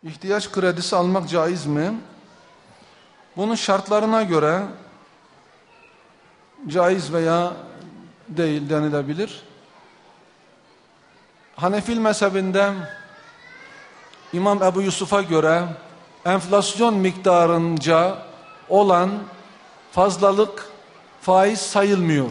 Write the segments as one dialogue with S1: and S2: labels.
S1: İhtiyaç kredisi almak caiz mi? Bunun şartlarına göre caiz veya değil denilebilir. Hanefi mezhebinde İmam Ebu Yusuf'a göre enflasyon miktarınca olan fazlalık faiz sayılmıyor.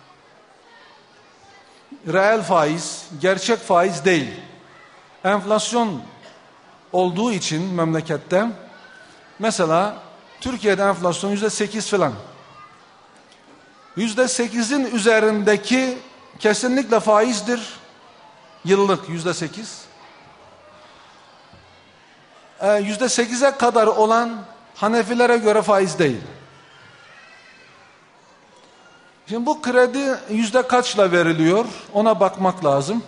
S1: Reel faiz, gerçek faiz değil. Enflasyon olduğu için memlekette, mesela Türkiye'de enflasyon %8 falan. %8'in üzerindeki kesinlikle faizdir. Yıllık %8. %8'e kadar olan Hanefilere göre faiz değil. Şimdi bu kredi yüzde kaçla veriliyor? Ona bakmak lazım.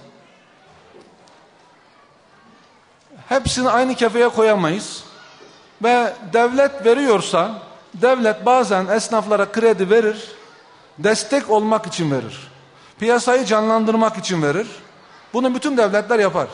S1: Hepsini aynı kefeye koyamayız. Ve devlet veriyorsa, devlet bazen esnaflara kredi verir, destek olmak için verir. Piyasayı canlandırmak için verir. Bunu bütün devletler yapar.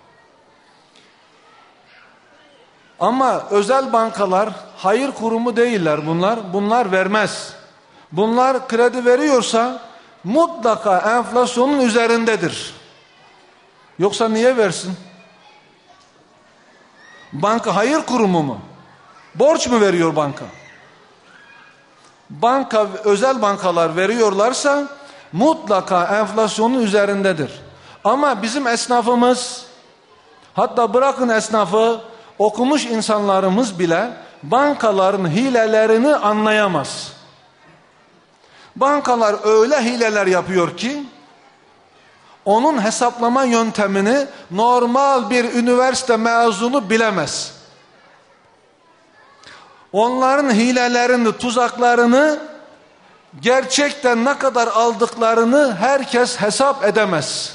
S1: Ama özel bankalar, hayır kurumu değiller bunlar. Bunlar vermez. Bunlar kredi veriyorsa mutlaka enflasyonun üzerindedir. Yoksa niye versin? Banka hayır kurumu mu? Borç mu veriyor banka? Banka, özel bankalar veriyorlarsa mutlaka enflasyonun üzerindedir. Ama bizim esnafımız, hatta bırakın esnafı, okumuş insanlarımız bile bankaların hilelerini anlayamaz. Bankalar öyle hileler yapıyor ki onun hesaplama yöntemini normal bir üniversite mezunu bilemez. Onların hilelerini, tuzaklarını, gerçekten ne kadar aldıklarını herkes hesap edemez.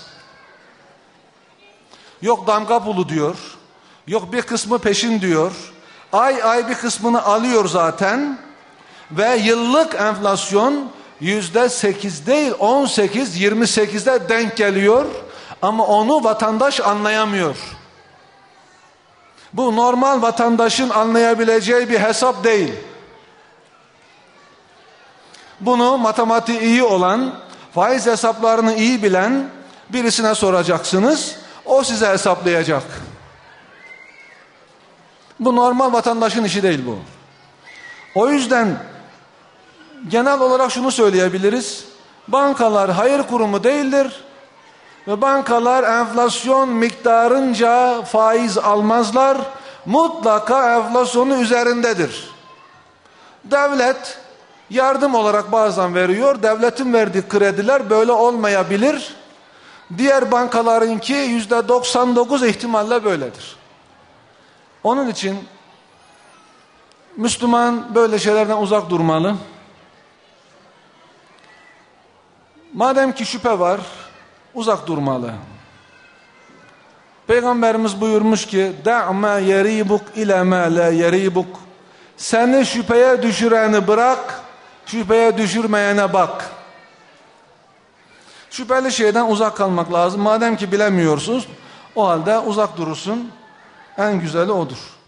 S1: Yok damga pulu diyor, yok bir kısmı peşin diyor, ay bir kısmını alıyor zaten ve yıllık enflasyon %8 değil 18, 28'de denk geliyor ama onu vatandaş anlayamıyor. Bu normal vatandaşın anlayabileceği bir hesap değil. Bunu matematiği iyi olan, faiz hesaplarını iyi bilen birisine soracaksınız. O size hesaplayacak. Bu normal vatandaşın işi değil bu. O yüzden genel olarak şunu söyleyebiliriz. Bankalar hayır kurumu değildir. Ve bankalar enflasyon miktarınca faiz almazlar. Mutlaka enflasyonun üzerindedir. Devlet yardım olarak bazen veriyor. Devletin verdiği krediler böyle olmayabilir. Diğer bankalarınki %99 ihtimalle böyledir. Onun için Müslüman böyle şeylerden uzak durmalı. Madem ki şüphe var, uzak durmalı. Peygamberimiz buyurmuş ki دَعْ مَا يَرِيبُكْ اِلَى مَا لَا يَرِيبُكْ Seni şüpheye düşüreni bırak, şüpheye düşürmeyene bak. Şüpheli şeyden uzak kalmak lazım. Madem ki bilemiyorsunuz, o halde uzak durursun. En güzeli odur.